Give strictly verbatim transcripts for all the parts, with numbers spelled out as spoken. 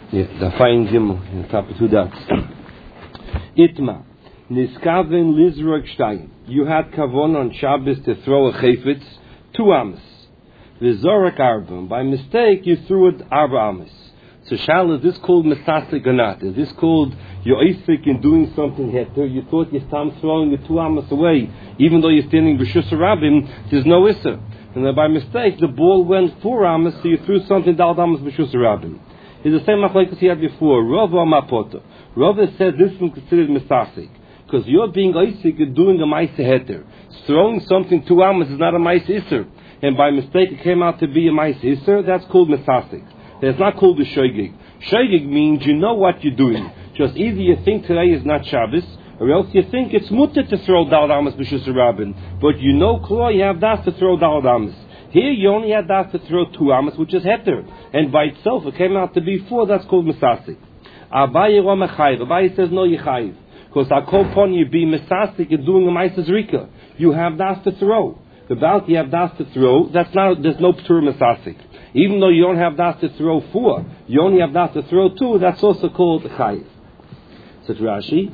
Yeah, the fine Gimel, on top of two dots. Itma. Niskaven Lizrog Stein. You had kavon on Shabbos to throw a chayfetz, two amas. V'zorak arbam. By mistake, you threw it arba amas. So shal, is this called mesasik or not? Is this called your isik in doing something heter? You thought you stam throwing the two amas away, even though you're standing b'shus rabim, there's no isser. And then by mistake, the ball went four amas, so you threw something dal amas b'shus rabim. It's the same machlekes he had before. Rav or Mapoto. Rav said this is considered mesasik. Because you're being isik and doing a ma'ase heter. Throwing something two amas is not a ma'ase isser. And by mistake it came out to be a ma'ase isser, that's called mesasik. It's not called a shoygig. Shoygig means you know what you're doing. Just either you think today is not Shabbos, or else you think it's mutter to throw dal amas b'shus rabin. But you know, Klo, you have das to throw dal amas. Here you only had that to throw two amas, which is heter, and by itself it came out to be four. That's called mesasik. Abaye wa mechayiv. Abaye says no yichayiv, because akol you be mesasik and doing a ma'ases rika. You have das to throw. About you have das to throw. That's not. There's no ptur mesasik. Even though you don't have das to throw four, you only have das to throw two. That's also called chayiv. So Rashi.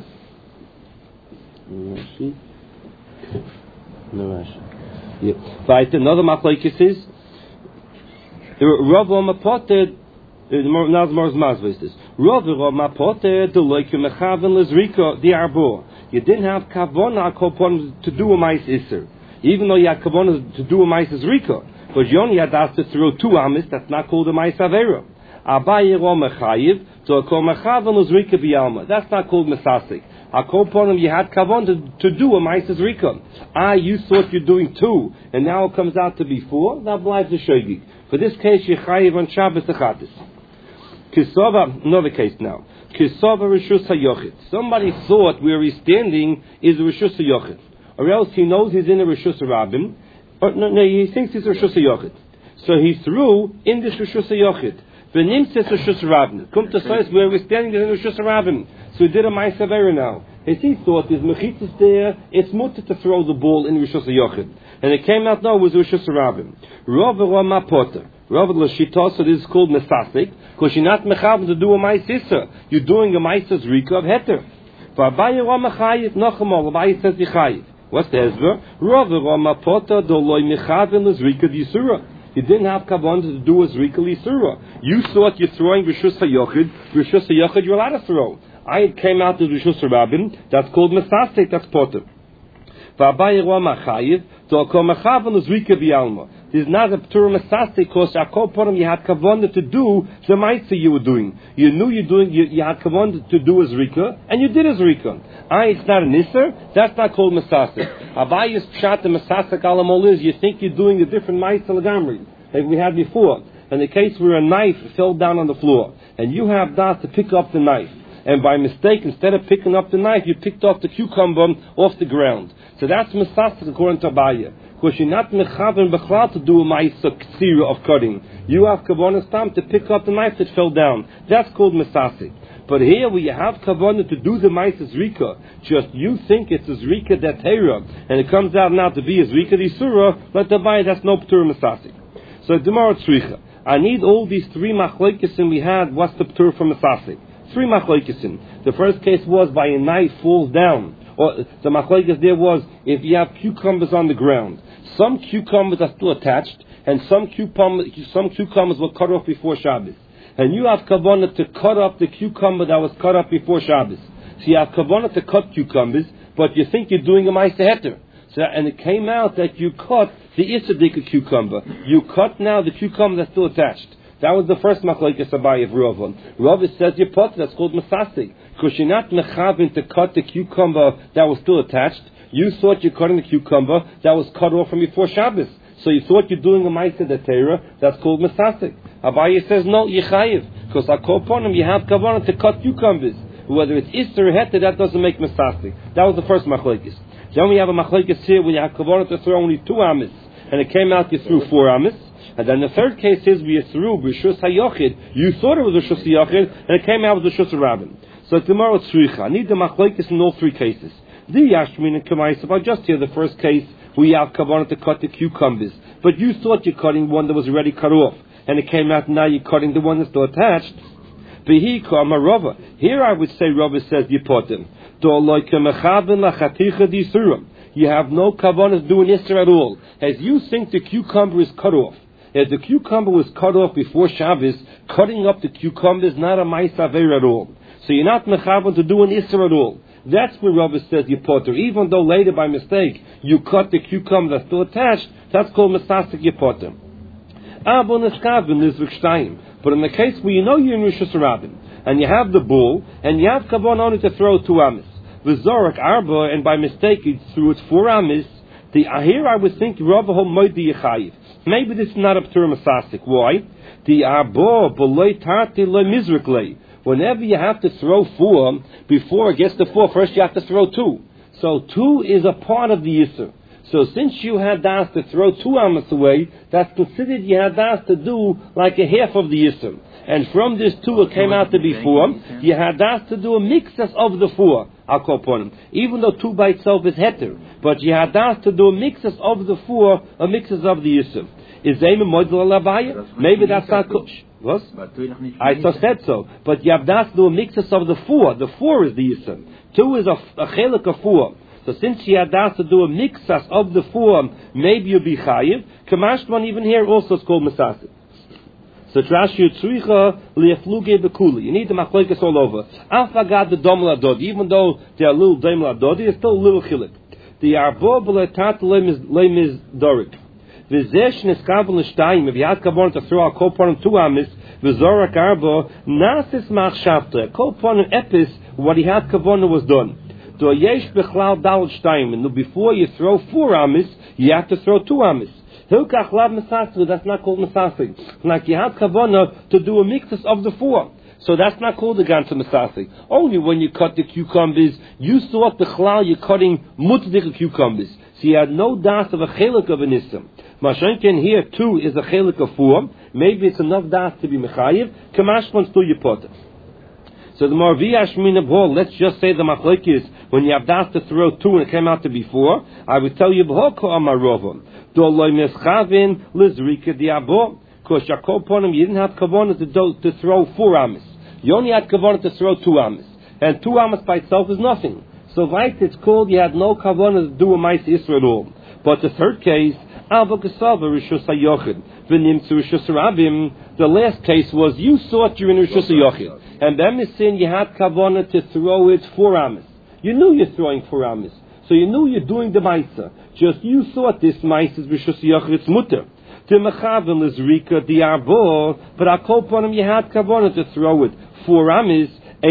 Rashi. No Rashi. Yeah. Right, another machlokes is Rav Mapoter. Now the more mazvah is this. Rav Mapoter the like mechaven lezrika the arbor. You didn't have kavona kopon to do a ma'ase iser, even though you had kavona to do a ma'ase zrika, but you only had asked to throw two amis. That's not called a ma'ase avera. Abaye ro mechayiv to kol mechaven lezrika biyalma. That's not called mesasik. Akoponim, you had kavon to, to do a ma'ases rika. Ah, you thought you're doing two, and now it comes out to be four. That blives the shoygig. For this case, you chayiv on Shabbos achatis. Kisova, another case now. Kisova rishus hayochid. Somebody thought where he's standing is a rishus hayochid, or else he knows he's in a rishus rabim, or no, no, he thinks he's a rishus hayochid. So he threw in this rishus hayochid. V'nimtzes rishus rabim. Come to say where we're standing is in rishus rabim. So he did a ma'ase avera now. As he thought, his mechitzas there, it's mutter to throw the ball in Rishus HaYochid. And it came out now, it was Rishus HaRabim. Rav Rama Potter. Rav L'Shita, so this is called Mesasik, because you're not mechav to do a ma'ase isser. You're doing a ma'ases rika of heter. V'abaye Rama Chayiv, Nochamal, Abaye says Yichayiv. What's the Ezra? Rav Rama Potter, do loy mechav in L'Zrika d'Yisura. You didn't have kavan to do a Zrika l'Yisura. You thought you're throwing Rishus HaYochid, Rishus HaYochid you're allowed to throw. I came out to Rishus Rabin. That's called mesasik. That's potter. V'abaye ro machayiv to kol mechaven lezrika b'yalma. This is not a ptur mesasik because akol potem you had kavan to do the ma'ase you were doing. You knew you're doing. You, you had kavan to do a zrika, and you did a zrika. I it's not an isser. That's not called mesasik. Abaye's pshat the mesasik alamol is you think you're doing a different ma'ase lagamri like we had before. In the case where a knife fell down on the floor, and you have that to pick up the knife. And by mistake, instead of picking up the knife, you picked off the cucumber off the ground. So that's mesasik according to Abaye. Because you're not mechaven b'chlal to do a ma'ase ksira of cutting. You have kavanah stam to pick up the knife that fell down. That's called mesasik. But here where you have kavanah to do the ma'ase zrika, just you think it's a zrika datera, and it comes out now to be a zrika d'isura, let Abaye, that's no p'tur mesasik. So Gemara tzricha. I need all these three machlokesim we had. What's the p'tur from mesasik? Three machlokesim. The first case was by a knife falls down. Or the machlokes there was if you have cucumbers on the ground. Some cucumbers are still attached, and some cucumbers, some cucumbers were cut off before Shabbos. And you have kavanah to cut up the cucumber that was cut up before Shabbos. So you have kavanah to cut cucumbers, but you think you're doing a ma'ase heter. So and it came out that you cut the isadika cucumber. You cut now the cucumber that's still attached. That was the first machlokes Abaye of Rav. Rav says your pot that's called mesasik because you're not mechavin to cut the cucumber that was still attached. You thought you're cutting the cucumber that was cut off from before Shabbos. So you thought you're doing a ma'ase datera. That's called mesasik. Abaye says no, yichayiv because akoponim you have kavanah to cut cucumbers. Whether it's isser or heter, that doesn't make mesasik. That was the first machlokes. Then we have a machlokes here where you have kavanah to throw only two amis, and it came out you threw four amis. And then the third case is we threw Rishus HaYochid. You thought it was a Rishus HaYochid, and it came out with a Rishus HaRabim. So tomorrow tzricha. I need the machlokes in all three cases. The Yashmin and Kamaisov. I just hear the first case we have kavanah to cut the cucumbers, but you thought you're cutting one that was already cut off, and it came out now you're cutting the one that's still attached. Behi kama Rava. Here I would say Rava says Yipotim. You have no kavanah doing Isser at all. As you think the cucumber is cut off. As the cucumber was cut off before Shabbos, cutting up the cucumber is not a ma'is aver at all. So you're not mechavan to do an Isser at all. That's where Rava says you potter. Even though later by mistake you cut the cucumber that's still attached, that's called mesasik you potter. But in the case where you know you're in Rosh Hashanah and you have the bull and you have kavan only to throw two amis, the zorak arba, and by mistake you threw it four amis, the here I would think Rava hol moidi yechayiv. Maybe this is not a p'tur mesasik. Why? The arba b'loy tarti lo mizriklei. Whenever you have to throw four, before it gets to four, first you have to throw two. So two is a part of the Yisr. So since you had das to throw two amas away, that's considered you had das to do like a half of the Yisr. And from this two it came out to be four, you had das to do a mixus of the four, I'll call upon him. Even though two by itself is heter, but you had das to do a mixus of the four, a mixus of the Yisr. Is Zayma Model Alabaya? Maybe that's not kush. What? I just said so. But you have das do a mixus of the four. The four is the Yisr. Two is a, a chelik of four. So since you had das to do a mixus of the four, maybe you'll be chayiv. Kamashman even here also is called mesasik. So Trashi Tzricha liafluge bekuli. You need the machlokes all over. Afagad the domla dodi. Even though they are little domla dodi, it's still a little chilik. The arbo b'letat lemiz dorik. V'zesh neskavon l'shtayim. If you had kavon to throw a koponim two amis, v'zorak arbo nasis machshavta. Koponim epis, what he had kavon was done. Do yesh bechlal dal shtayim. And before you throw four amis, you have to throw two amis. Hilkach lav mesasik. That's not called mesasik. Like you had kavon to do a mixus of the four. So that's not called the ganze mesasik. Only when you cut the cucumbers, you saw the chlal you're cutting mutzik cucumbers. So you had no das of a chelik of an ism. Mashenken here two is a chelik of four. Maybe it's enough das to be mechayiv. Kamash wants to yipot. So the Marviyash Minabhol, let's just say the machlokes, when you have das to throw two and it came out to be four, I would tell you b'hoko amarovam. Doloi meschavin lizrika diabo. Because Yakoponim, you didn't have kavanah to, do, to throw four amis. You only had kavanah to throw two amis. And two amis by itself is nothing. So right, it's called you had no kavanah to do a mais Yisrael at all. But the third case, Alva Kasava Rishus HaYochid, V'nim Tzu Rishus Rabim, the last case was you thought you were in Rishus HaYochid. And then you sin you had kavanah to throw it four amis. You knew you're throwing four amis. So you knew you're doing the maisa. Just you thought this mais is Rishus HaYochid, it's mutter. To mechavel is rika diarbo, but I call upon him you had kavanah to throw it four amis.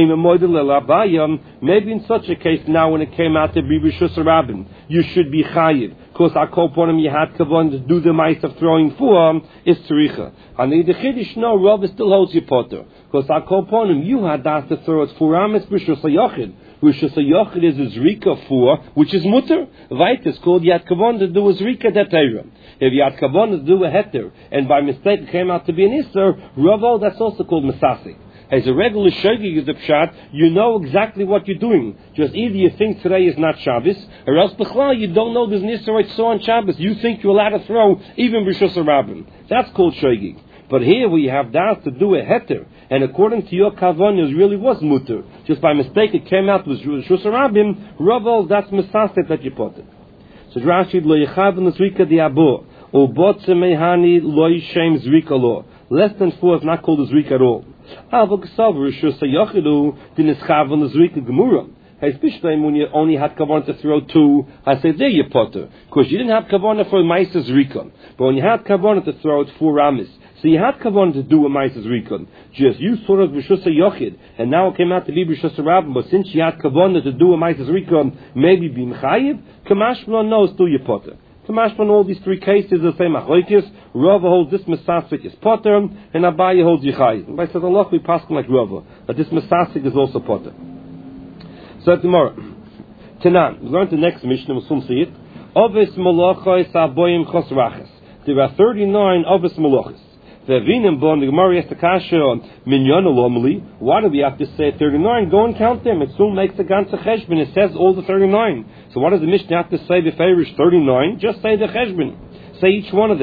Maybe in such a case now when it came out to be Rishus Rabin, you should be chayiv. Because I call upon him you had kavanah to do the mice of throwing four is tzricha. And the chiddush no Rav still holds you potter. Because I call upon him you had asked to throw it four amis Rishus HaYochid. Rishus HaYochid is a zrika four, which is mutter. Vait is called you had kavanah to do a zrika detayra. If you had kavanah to do a heter, and by mistake it came out to be an isser, Ravo, that's also called mesasik. As a regular shogig is the pshat, you know exactly what you're doing. Just either you think today is not Shabbos, or else b'chlal you don't know there's an isser right so on Shabbos. You think you're allowed to throw even Rishus Rabim. That's called shogig. But here we have das to do a heter, and according to your kavanah it really was mutter. Just by mistake it came out with Rishus Rabim. Ravo, that's mesasik that you put it. So Rashi lo yechaven zrika diabo or botze mehani lo yishem zrika lo. Less than four is not called a zrika at all. Avogsav rishus hayachidu din ischaven zrika gemura. Hey, especially when you only had kavanah to throw two, I say there you potter because you didn't have kavanah for ma'aser zrika. But when you had kavanah to throw it four amis, so you had kavanah to do a ma'aser zrika. Just you sort of rishus hayochid, and now it came out to be rishus rabim. But since you had kavanah to do a ma'aser zrika, maybe be mechayiv. Kamashma knows do you potter. Kamashma all these three cases the same machlokes. Rava holds this mesasik is potter, and Abaye holds yichayiv. And by says Allah we pass like Rava, but this mesasik is also potter. So tomorrow, Tanan, we learn the next Mishnah. We'll soon see it. Ovis malachos aboyim chosrachas. There are thirty-nine ovis malachos. Ve'vinim bon the Gemara has to kasha on minyan alomli. Why do we have to say thirty-nine? Go and count them. It soon makes the ganze cheshbon. It says all the thirty-nine. So what does the Mishnah have to say? The favorish thirty-nine. Just say the cheshbon. Say each one of them.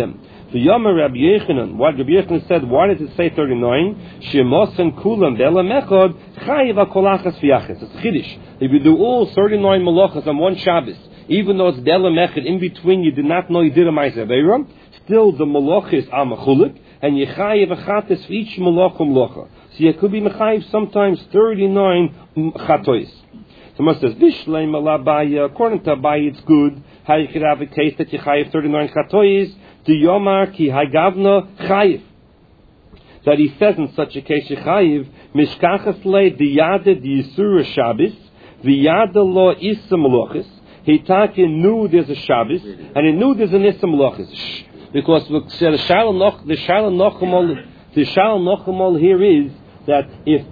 The Yomer Rabbi Yechanan, what Rabbi Yechanan said, why did it say thirty-nine? Shemosen kulam be'elam echad chayiv hakolachas v'yachas. It's chiddush. If you do all thirty-nine malachas on one Shabbos, even though it's be'elam echad, in between you did not know you did a ma'aseh aveira, still the malachas are mechulik, and you chayiv achatas for each malacha malacha. So you could be mechayiv sometimes thirty-nine chatois. Someone says, Bishlei malabaya, according to Abaye, it's good. How you could have a case that you chayiv thirty-nine chatois, the Yomar ki hagavna chayiv. That he says in such a case, chayiv, mishkachas le diyade di yisura Shabbos, v'yade lo issa malachis. He taki knew there's a Shabbos, and he knew there's an issa malachis. Because the shalom noch, the shalom nochemol, the shalom nochemol here is that if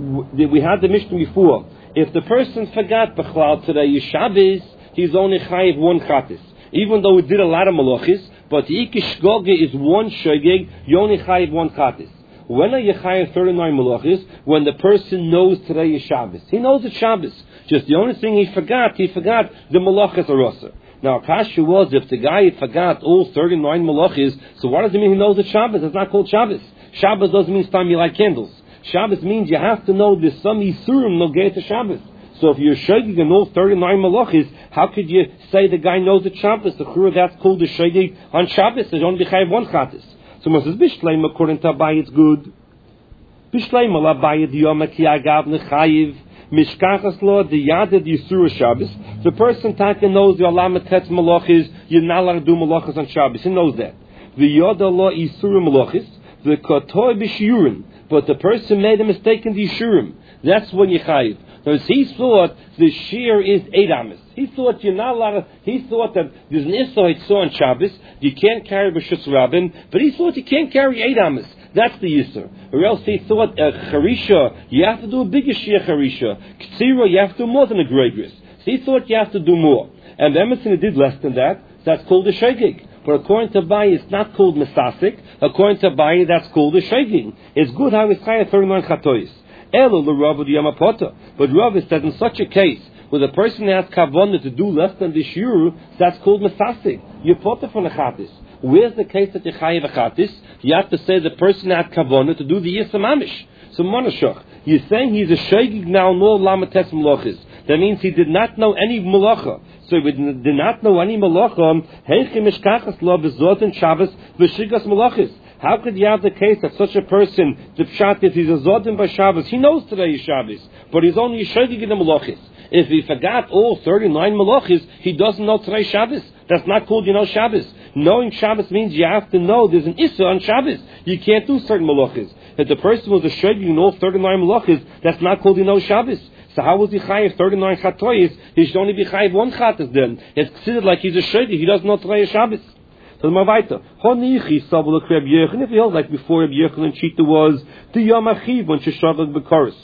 we had the Mishnah before, if the person forgot b'chlal today is Shabbos, he's only chayiv one chatis. Even though he did a lot of malachis, but the ikish goge is one shogeg, you only chayiv one chatis. When are you chayiv thirty-nine malachis? When the person knows today is Shabbos. He knows it's Shabbos. Just the only thing he forgot, he forgot the malachis are rasa. Now, Kasha was, if the guy forgot all thirty-nine malachis, so what does it mean he knows it's Shabbos? It's not called Shabbos. Shabbos doesn't mean time you light candles. Shabbos means you have to know there's some Yisurim no get to Shabbos. So if you're shogig and all thirty-nine malachis, how could you say the guy knows it's Shabbos? The chura that's called the shogig on Shabbos. There's only chayiv one chatis. So one says, Bishleim, according to Abaye, it's good. Bishleim al Abaye diyoma ki agav nechayiv mishkachas lo diyaded yisura Shabbos. The person taka knows the olam etetz malachis. You're not allowed to do malachis on Shabbos. He knows that. The yoda lo yisura malachis. The kotoi b'shiurim. But the person made a mistake in the yishurim. That's when you chayiv. Because he thought the shear is eight amas. He thought you're not allowed to, he thought that there's an Issa Hitzah on Shabbos, you can't carry B'Shus Rabbin, but he thought you can't carry eight amas. That's the Yisr. Or else he thought, uh, Charisha, you have to do a bigger shear Charisha. Ktsira, you have to do more than a Gregris. So he thought you have to do more. And the Emerson did less than that, that's called a Shegig. But according to Abaye, it's not called Mesasik. According to Abaye, that's called a Shegig. It's good how it's Chaya thirty-nine Chatois. Elo the Rav of the Yamapota. But Rav said in such a case, where the person has kavanah to do less than the shiur, that's called mesasik. You pota from the chatis. Where's the case that you chayiv a chatis? You have to say the person had kavanah to do the yisam amish. So monashach, you're saying he's a shogig now, no lamates malachis. That means he did not know any malacha. So he did not know any malacha. Heichi mishkachas lo b'zot and Shabbos v'shigas malachis. How could you have the case that such a person, the pshat is he's a zodim by Shabbos, he knows today is Shabbos, but he's only a shogig in the malachis. If he forgot all thirty-nine malachis, he doesn't know today Shabbos. That's not called you know Shabbos. Knowing Shabbos means you have to know there's an Issa on Shabbos. You can't do certain malachis. If the person was a shogig in all thirty-nine malachis, that's not called you know Shabbos. So how was he chayiv thirty-nine chatois? He should only be chayiv one chatas then. It's considered like he's a shogig. He doesn't know today is Shabbos. So my weiter. Honichi sabul Reb Yechon. If he held like before Reb Yechon and Shita was the Yom Achiv when Sheshavah B'Koros.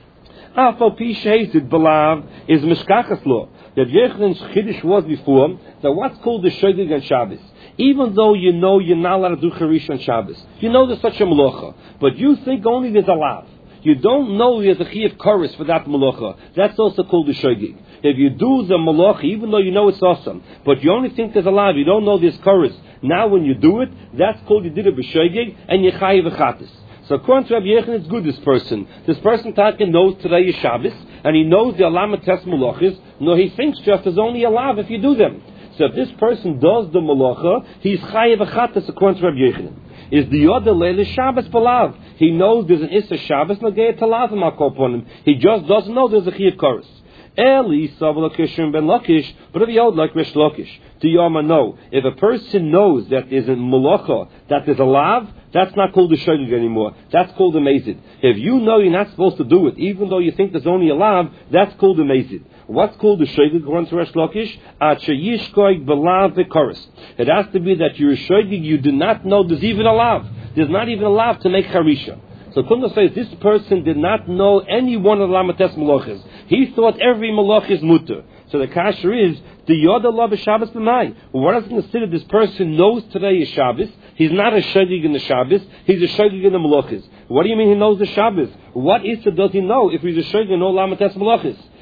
Afal Pi Sheizid Belav is Mishkachas law. Reb Yechon's Chiddush was before that what's called the shogig on Shabbos. Even though you know you're not allowed to do Charish on Shabbos, you know there's such a malacha, but you think only there's a lav. You don't know there's a chiyuv chorus for that malacha. That's also called the shogig. If you do the malacha, even though you know it's awesome, but you only think there's a lav, you don't know there's chorus. Now when you do it, that's called you did it b'shogig, and you chayiv v'chatis. So according to Rabbi Yechon, it's good, this person. This person Taka knows today is Shabbos, and he knows the alamat tes malachis. No, he thinks just there's only a lav if you do them. So if this person does the malacha, he's chayiv v'chatis according to Rabbi Yechon. Is the other leil Shabbos b'lav. He knows there's an Issa Shabbos, nagei talav upon him. He just doesn't know there's a chiyuv chorus. Eli Savla Kishim ben Lakish, but if you hold like Rish Lakish, do Yama know? If a person knows that there's a malacha, that there's a lav, that's not called a shogig anymore. That's called a mazid. If you know you're not supposed to do it, even though you think there's only a lav, that's called a mazid. What's called a shogig according to Rish Lakish? Achayishkoig belav v'koris. It has to be that you're a shogig, you do not know there's even a lav. There's not even a lav to make harisha. So Kunda says this person did not know any one of the lamates malachas. He thought every malach is mutter. So the kasher is the yoda lav Shabbos b'mai. What does it consider? This person knows today is Shabbos. He's not a shogig in the Shabbos. He's a shogig in the malachas. What do you mean he knows the Shabbos? What issa does he know if he's a shogig in all lamates malachas?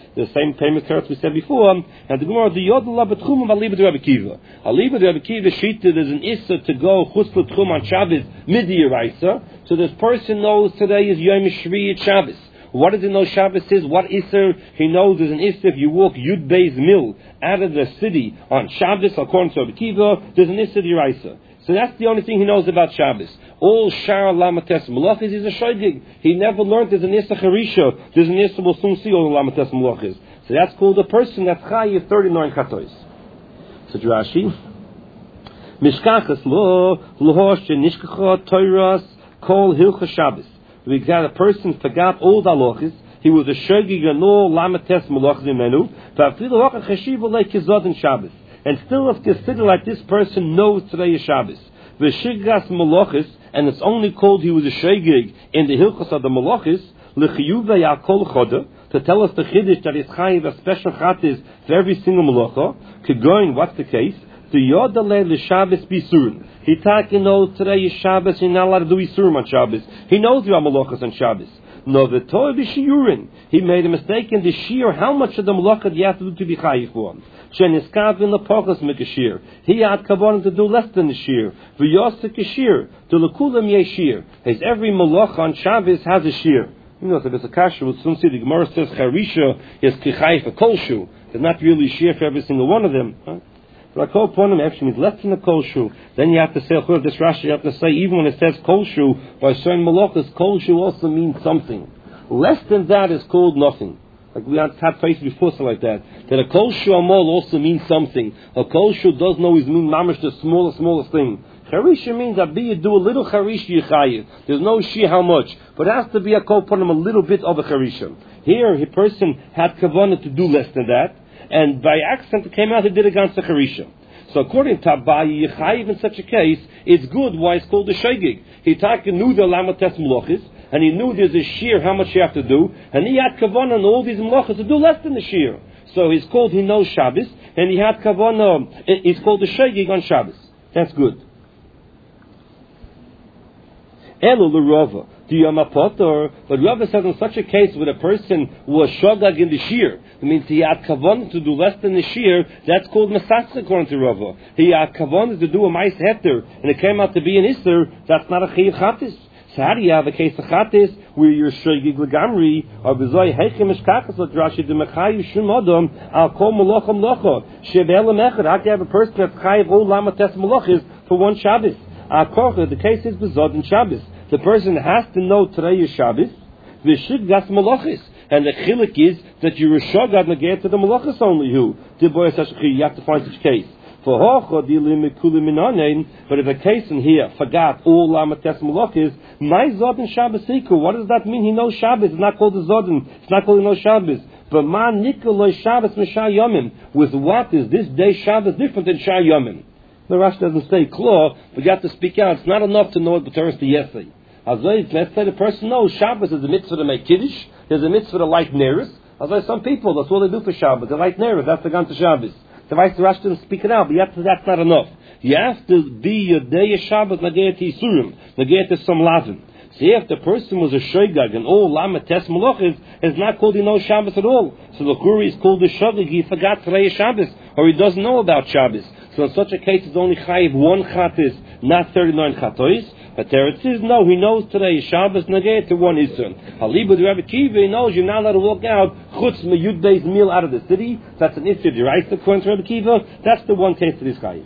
the same famous teretz we said before. And the Gemara, the Yod La B'Tchum Aliba de Rabbi Kiva. Aliba de Rabbi Kiva Shita, there's an Issa to go Chutz L'Tchum on Shabbos Midi Yeraisa. So this person knows today is Yom Shvi Shabbos. What does he know Shabbos is? What Isser? He knows there's an Isser if you walk Yud Beis Mil out of the city on Shabbos, according to Rabbi Kiva, there's an Isser D'Iraisa. So that's the only thing he knows about Shabbos. All Shar Lamates Malachis is a Shoigig. He never learned there's an Isser Charisha, there's an Isser, we'll soon see all the Lamates Malachis. So that's called a person that's Chayiv thirty-nine Chatois. So Rashi, Mishkachas Lo, Lohosh, Nishkacha, Toiras, Kol Hilcha Shabbos. We got a person forgot all the halachas. He was a shogig and all lamates malachas imenu. And still, if considered like this person knows today is Shabbos. V'shigas malachas, and it's only called he was a shogig in the hilchos of the malachas. L'chiyuva yakol choda, to tell us the chiddush that is chayiv a special chatis for every single malacha. Kegoin, what's the case? The yodale l'Shabbos bisurin. He taki knows today is Shabbos. He's not allowed to do Yisurim on Shabbos. He knows there are malachas on Shabbos. No, the Torah b'shiurin. He made a mistake in the shir. How much of the malacha do you have to do to be chayiv for him? Sheniskav in the pochas make a shir. He had kavanah to do less than the shir. V'yosik a shir. To l'kulam yeshir. His every malacha on Shabbos has a shir. You know, if it's a kasher, we'll soon see the Gemara says charisha is kichayiv for kolshu. There's not really shir for every single one of them. Huh? But I call upon him, actually means less than a kol shu. Then you have to say, this Rashi, you have to say, even when it says kol shu, by certain malachas, kol shu also means something. Less than that is called nothing. Like we had faced before, so like that. That a kol shu amol also means something. A kol shu doesn't always mean mamish, the smallest, smallest thing. Charisha means that be you do a little charisha yichayiv. There's no shi how much. But it has to be a kol upon him a little bit of a charisha. Here, a person had kavanah to do less than that. And by accident it came out he did against the Charisha. So according to Abaye, Yechayiv in such a case, it's good why it's called a Shegig. He taka knew the Lamates Melachis, and he knew there's a shear, how much you have to do, and he had Kavanah on all these Melachis to do less than the shear. So he's called, he knows Shabbos, and he had Kavanah, he's called a Shegig on Shabbos. That's good. Elo l'Rava. Do you have a potter? But Rava says in such a case where a person was shogag in the shear, it means he had kavanah to do less than the shear, that's called masas according to Rava. He had kavanah to do a mais heter, and it came out to be an iser, that's not a chayiv chatis. So how do you have a case of chatis where you're shogig l'gamri, or b'zoi heichem eshkachas l'drashi d'mechayu shum adam, al kol malacham lacha, shebe'elam echad, how do you have a person that's chayiv all lamates malachis for one Shabbos? The case is bezod in Shabbos. The person has to know today is Shabbos, v'shiggas malachis, and the chilik is that you're a shogad neged to the malachis only. Who you have to find such case. For but if a case in here forgot all lamates malachis, my zod in Shabbos iku. What does that mean? He knows Shabbos. It's not called the zodin. It's not called he knows Shabbos. But man nikoloi Shabbos m'shar yomim. With what is this day Shabbos different than shar yomim? The Rashi doesn't say claw, but you have to speak out. It's not enough to know it, but turns to yesay. Let's say the person knows Shabbos is a mitzvah to make kiddush. There's a mitzvah to light neris. As I some people, that's all they do for Shabbos. They light neris. That's the gun to Shabbos. The Vice the Rashi doesn't speak it out, but you have to, that's not enough. You have to be your day of Shabbos nageh to Yisurim, nageh to some lavin. See, if the person was a shoygag and all lamates malachis, it's not called he knows Shabbos at all. So the Kuri is called the shoygag. He forgot today is Shabbos, or he doesn't know about Shabbos. So in such a case, it's only chayiv one chatis, not thirty-nine chatois. But there it says, no, he knows today is Shabbos nageh to one isun. Halibu the Rabbi Kiva, he knows you're not allowed to walk out chutz meyud beis meal out of the city. That's an issue, right? According to Rabbi Kiva, that's the one case of this chayiv.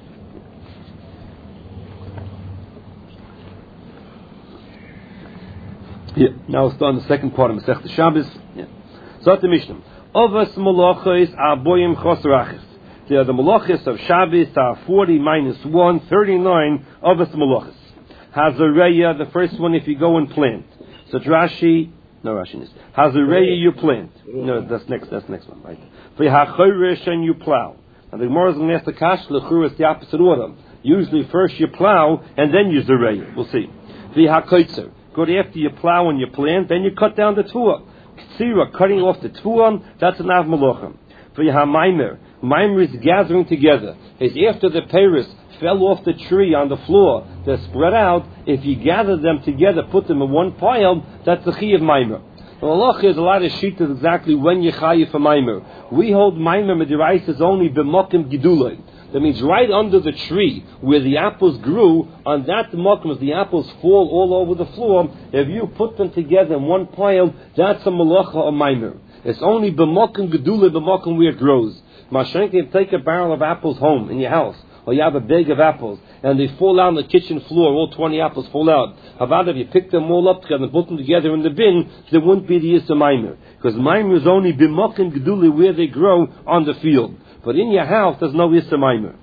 Yeah. Now we'll start on the second part of Masechta Shabbos. Yeah. So at the Mishnah, Ovas malachos aboyim chosrachis. The the malachis of Shabbos are forty minus one, thirty-nine Ovas malachis. Hazareya, the first one if you go and plant. So Rashi, no Rashi is Hazareya you plant. No, that's next. That's next one, right? V'hachorish and you plow. And the Gemara is going to ask the kash l'chur is the opposite order. Usually first you plow and then you zareya. We'll see. V'hakoitzer. Good after you plow and you plant, then you cut down the tuah. Ksira, cutting off the tuah, that's an av malachim. V'hamaimer. Maimer is gathering together. It's after the peiros fell off the tree on the floor, they're spread out. If you gather them together, put them in one pile, that's the chi of Maimer. The halacha is a lot of shittas exactly when you chayiv for maimer. We hold maimer midiraisa is only b'mokim gidulay. That means right under the tree where the apples grew, on that mokum, as the apples fall all over the floor, if you put them together in one pile, that's a malacha or maimer. It's only b'mokum gedula, b'mokum where it grows. Mashenka, if you take a barrel of apples home in your house, or you have a bag of apples, and they fall out on the kitchen floor, all twenty apples fall out. How about if you pick them all up together and put them together in the bin, there wouldn't be the Yisra Maimer. Because Maimer is only b'mokum gedula where they grow on the field. But in your house, there's no Yisra Maimer.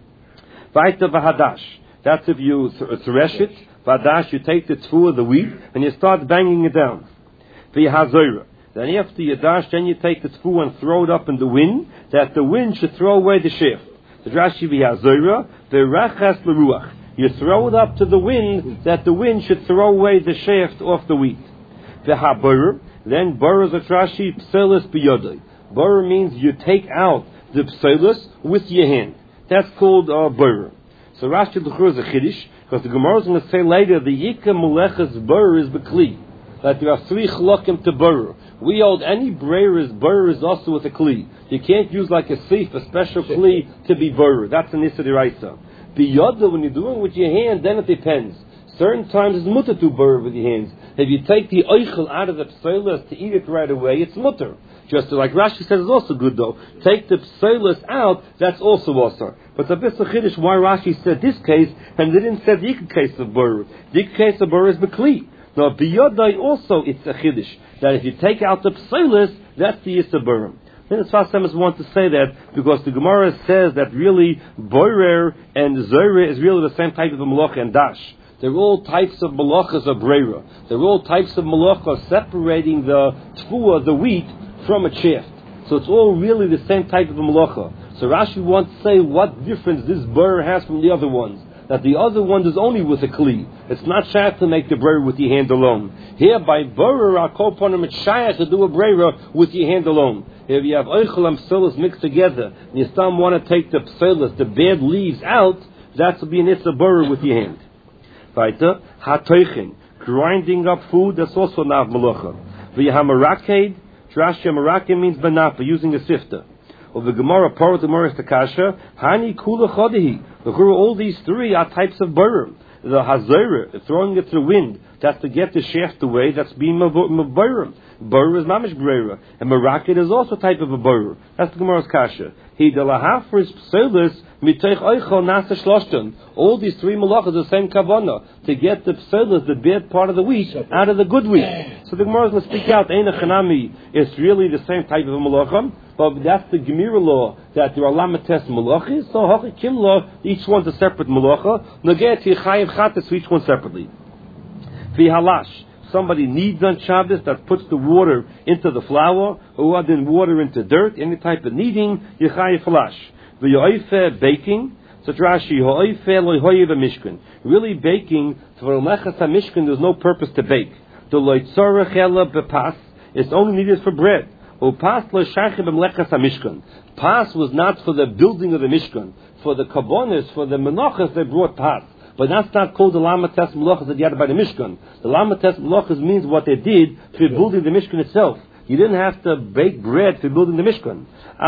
Vaita v'hadash. That's if you th- thresh it. V'hadash, you take the tfu of the wheat, and you start banging it down. V'yahazorah. Then after you dash, then you take the tfu and throw it up in the wind, that the wind should throw away the shift. The drashi v'yahazorah, v'rachas l'ruach. You throw it up to the wind, that the wind should throw away the shaft off the wheat. V'haborah. Then borah is a drashi pselis b'yodai. Borah means you take out the pselis with your hand. That's called uh, borah. So Rashi L'chur is a chiddush, because the Gemara is going to say later the yikah melechas borah is b'kli. That there are three chlokim to borah. We hold any brayer is borah is also with a kli. You can't use like a sif, a special kli to be borah. That's an issa d'oraisa. B'yoda, when you're doing it with your hand, then it depends. Certain times it's mutter to borah with your hands. If you take the oichel out of the pselis to eat it right away, it's mutter. Just like Rashi says, it's also good though. Take the pselis out, that's also also. But the best of chiddush why Rashi said this case, and they didn't say the ikka case of borah. The ikka case of borah is b'kli. Now b'yodai also it's a chiddush that if you take out the pselis, that's the yisra borah. Then the Sfas Emes want to say that because the Gemara says that really borer and zoreh is really the same type of a malacha and dash. They're all types of malachas of breira. They're all types of malachas separating the tfuah, the wheat, from a shaft. So it's all really the same type of a malacha. So Rashi wants to say what difference this borer has from the other ones. That the other one is only with a kli. It's not shaykh to make the breira with your hand alone. Here by borer, our koponim, it's shaykh to do a breira with your hand alone. If you have oichel and pselis mixed together, and you still want to take the pselis, the bad leaves out, that will be an issa borer with your hand. Weiter, hatoichin, grinding up food, that's also nav malacha. V'yahamaraked, Rashi Marake means banapa, using a sifter. Of the Gemara, Parot Gemara Takasha, Hani Kula Chodehi. All these three are types of borer. The Hazorah, throwing it to the wind, that's to get the shaft away, that's being a borer. Borer is mamish breira. And Marake is also a type of a borer. That's the Gemara's Kasha. He de lahafris pselis miteich oichel nasa shloshton. All these three malachas are the same kavana to get the pselis, the bad part of the wheat, out of the good wheat. So the Gemara is going to speak out. Eina chanami is really the same type of a malacha, but that's the Gemira law that there are lamates malachis. So hachikim law, each one's a separate malacha. Naget yichayev chatas, each one separately. V'halash. Somebody needs on Shabbos that puts the water into the flour, or then water into dirt, any type of kneading, Yechayev Falash. The Yoife baking, so Rashi, Yoife Loihoyev Mishkan. Really baking, for Lechas HaMishkan, there's no purpose to bake. The Loitzorach Ela Bepas, it's only needed for bread. Upas Loishachim Lechas HaMishkan. Pas was not for the building of the Mishkan. For the Kabonis, for the Menachas, they brought pas. But that's not called the Lamates Melachas that you had by the Mishkan. The Lamates Melachas means what they did for building the Mishkan itself. You didn't have to bake bread for building the Mishkan.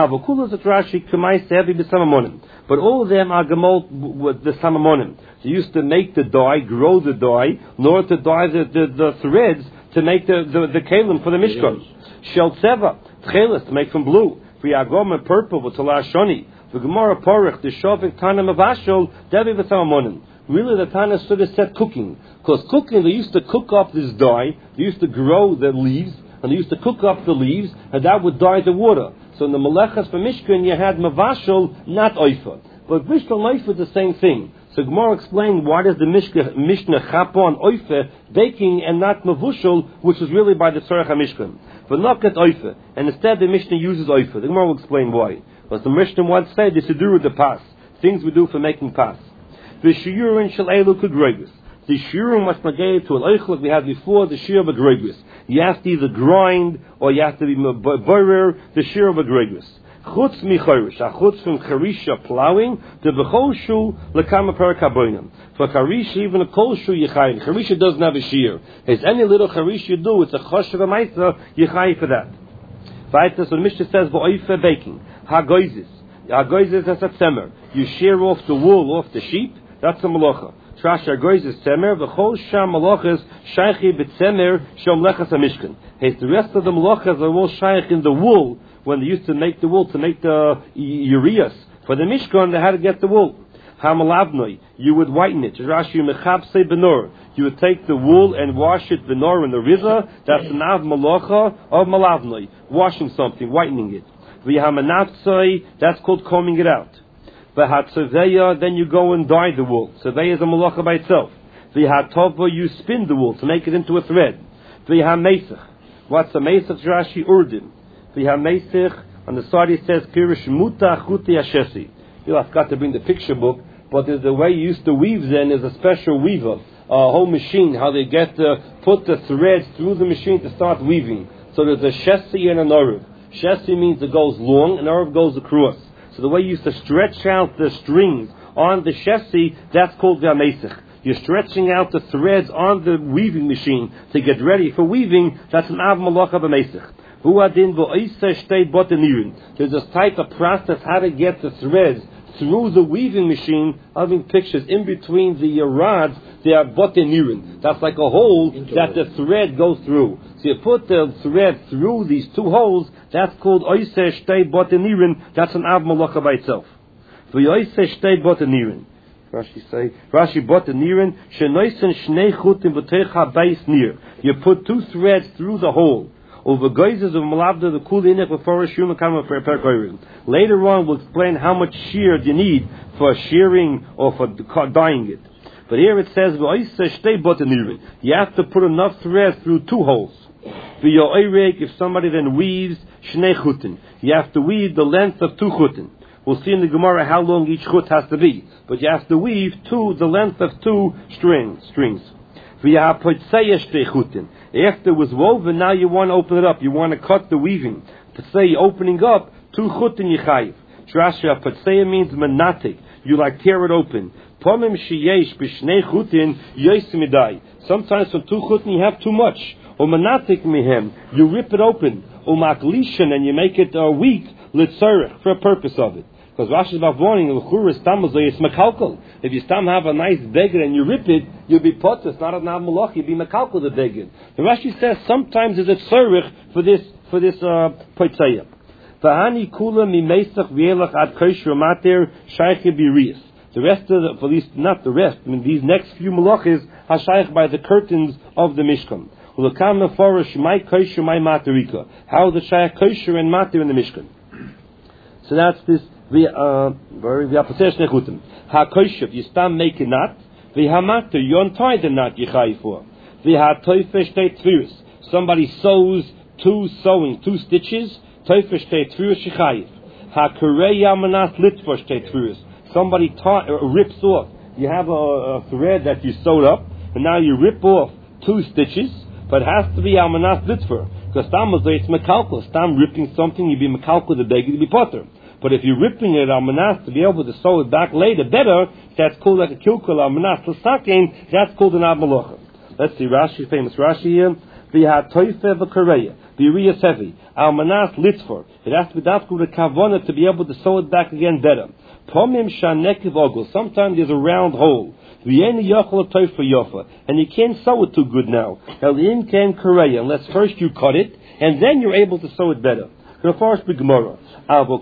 But all of them are gemol with the samamonim. They used to make the dye, grow the dye, in order to dye the, the, the threads to make the, the, the kalim for the Mishkan. Shel Tseva, Tchelis, to make from blue. V'yagom and purple, v'tolah shoni. V'gemara porich, the shovik tanim of ashol, devi v'samamonim. Really, the Tana stood and said cooking. Because cooking, they used to cook up this dye, they used to grow the leaves, and they used to cook up the leaves, and that would dye the water. So in the Melechas for Mishkan, you had Mavashal, not Oifa. But Mishnah and Oifa is the same thing. So Gemara explained why does the Mishnah, Mishnah chapa on Oifa, baking, and not Mavushal, which is really by the Tzorech HaMishkan. But not at Oifa. And instead the Mishnah uses Oifa. The Gemara will explain why. Because the Mishnah once said this is to do with the pas. Things we do for making pas. The shiurin shel elu k'greigus. The shiurin must negate to an oichel like we had before, the shiur of a greigus. You have to either grind, or you have to be borer, the shiur of a greigus. Chutz mi chorish, a chutz from charisha plowing, the b'chol shu lekama perakabonim. For charisha, even a kol shu yichai. Charisha doesn't have a shear. As any little charisha you do, it's a chosh of a maisa, yichai for that. Weiter, so the Mishnah says, v'oife baking, ha-goizis. Ha-goizis is a tzemer. You shear off the wool off the sheep, that's a malacha. Trash ha-goizis tzemer, v'chol sham malachas, shaychi b'tzemer, shom lechas ha-mishkan. Hey, the rest of the malachas are all shaykh in the wool, when they used to make the wool, to make the ureas. For the mishkan, they had to get the wool. Ha-malavnoi, you would whiten it. Rashi mechapse benor. You would take the wool and wash it benor in the river. That's an av malacha of malavnoi. Washing something, whitening it. V'hamanatzoi, that's called combing it out. V'hatzoveya, then you go and dye the wool. Tzoveya is a malacha by itself. V'hatova, you spin the wool to make it into a thread. V'hamesach. What's a mesach? Rashi urdim. V'hamesach, on the side it says, Pirish muta chuti ashesi. You know, I've got to bring the picture book, but there's the way you used to weave then is a special weaver, a whole machine, how they get to put the threads through the machine to start weaving. So there's a shesi and an orav. Shesi means it goes long, and orav goes across. So the way you used to stretch out the strings on the shesi, that's called v'hamesach. You're stretching out the threads on the weaving machine to get ready for weaving. That's an av malacha b'mesach. There's this type of process how to get the threads through the weaving machine. Having pictures in between the rods, they are botenirin. That's like a hole that the thread goes through. So you put the thread through these two holes. That's called oiseh shtei botenirin. That's an av malacha by itself. For oiseh shtei botenirin, Rashi say, Rashi botenirin shenoisen shnei chutim b'teicha bais nir. You put two threads through the hole. Over goizes of malavda the kul inek before shuma kama for perkoirin. Later on, we'll explain how much shear you need for shearing or for dyeing it. But here it says you have to put enough thread through two holes. If somebody then weaves shnei chutin, you have to weave the length of two chutin. We'll see in the Gemara how long each chut has to be, but you have to weave two the length of two strings. Strings. After it was woven, now you want to open it up. You want to cut the weaving. To say opening up, two chutin yichayiv. Drasha patseya means manatik. You like tear it open. Pomim sheyesh b'shnei chutin yosimidai. Sometimes from two chutin you have too much. Or manatik mihem. You rip it open. Or maklishan and you make it uh, weak. Litzarech for a purpose of it. Because Rashi is about warning, if you stam have a nice beggar and you rip it, you'll be potus, not a nav malach, you'll be mekalkel the beggar. The Rashi says sometimes there's a tzarech for this for this poitzayah. V'hani kula mimeisach v'elach ad kosher mater shaykh b'riyas. The rest of the, for these, not the rest, I mean these next few malachis are shaykh by the curtains of the Mishkan. Ulakam meforish my kosher my materika. How the shaykh kosher and mater in the Mishkan. So that's this. We uh, we are possessed nechutim. Ha koshev you stand make a knot. We ha matter you untie the knot you chay for. We ha toifesh te tfiris. Somebody sews two sewing two stitches. Toifesh te tfiris yichayiv. Ha kureya manas litvosh te tfiris. Somebody ta- uh, rips off. You have a, a thread that you sewed up, and now you rip off two stitches. But it has to be almanas litver because tam it's mekalkel. Tam ripping something you be mekalkel the beggar to be potter. But if you're ripping it al manas to be able to sew it back later better, that's called like a kilkul al manas l'sakein. That's called an av malacha. Let's see Rashi, famous Rashi here. V'ha toife v'kareya v'riyas heavy al manas litzfor. It has to be that good a kavana to be able to sew it back again better. Pomim shanekiv ogul. Sometimes there's a round hole. V'yeni yachol toife yofa, and you can't sew it too good now. Elim ken kareya unless first you cut it and then you're able to sew it better. The first big Gemara. But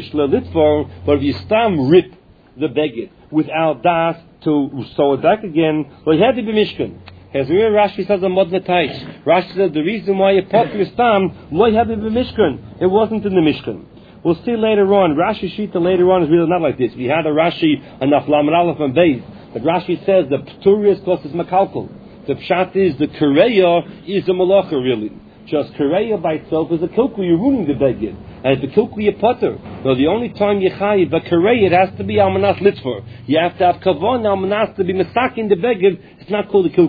if you stam rip the beged without das to sew it back again, well, it had to be mishkan. As Rashi says on Modna Taish, Rashi says the reason why you put your stam, why had to be mishkan? It wasn't in the mishkan. We'll see later on. Rashi Shita later on is really not like this. We had a Rashi on Naflam Aleph and Beis, but Rashi says the Pturius plus is makalkal. The pshat is the Kureya is a malacha really. Just Kureya by itself is a kilku, you're ruining the beged. And if the kilku you putter, so the only time you chayiv, but Kureya, it has to be almanas litzfor. You have to have kavon almanas to be masakin the beged, it's not called a kilkum.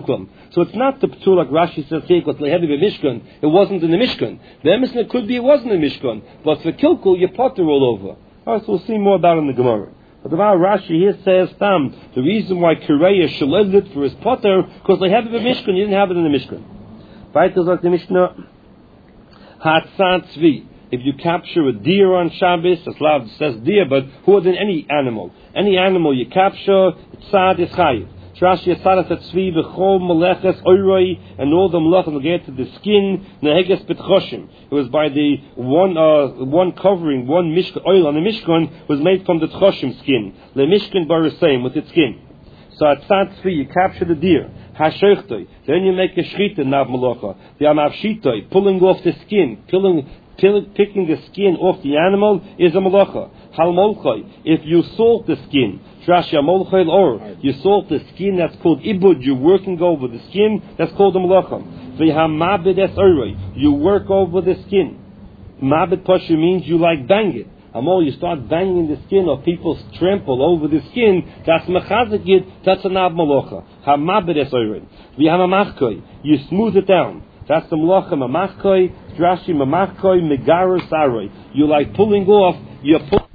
So it's not the P'tur like Rashi says here, because Lehevi Mishkan, it wasn't in the Mishkan. The Emerson, it could be it wasn't in the Mishkan. But for Kilkul, you potter all over. Alright, so we'll see more about it in the Gemara. But the Rashi here says, Tam, the reason why Kireya shaled it for his potter, because Lehevi Mishkan, you didn't have it in the Mishkan. Weiter sagt the Mishnah, Hatzat Tzvi. If you capture a deer on Shabbos, as Lav says deer, but more than any animal. Any animal you capture, Tzad is Chayiv. Rashi Yasarat Tzvi v'chol meleches oiroi, and all the melachim will get to the skin, neheges betchoshim. It was by the one uh, one covering, one mishkan, oil on the mishkan was made from the tchoshim skin. Le mishkan baraseim, with its skin. So at Tzad Tzvi, you capture the deer. Hashochtoi, then you make a shrita nav malacha. The amavshitoi, pulling off the skin, pulling, pulling, picking the skin off the animal is a malacha. Halmolchoi, if you salt the skin, Trashi amolchoi or you salt the skin, that's called ibud. You're working over the skin, that's called a malacha. V'hamabed es oroi, you work over the skin. Mabed pashu means you like bang it. Amol, you start banging the skin, or people trample over the skin, that's mechazik it, that's a nav malacha. Hamabed es oroi. V'hamamachkoi, you smooth it down. That's the malacha mamachkoi. Trashi mamachkoi megaros aroi. You like pulling off, you pull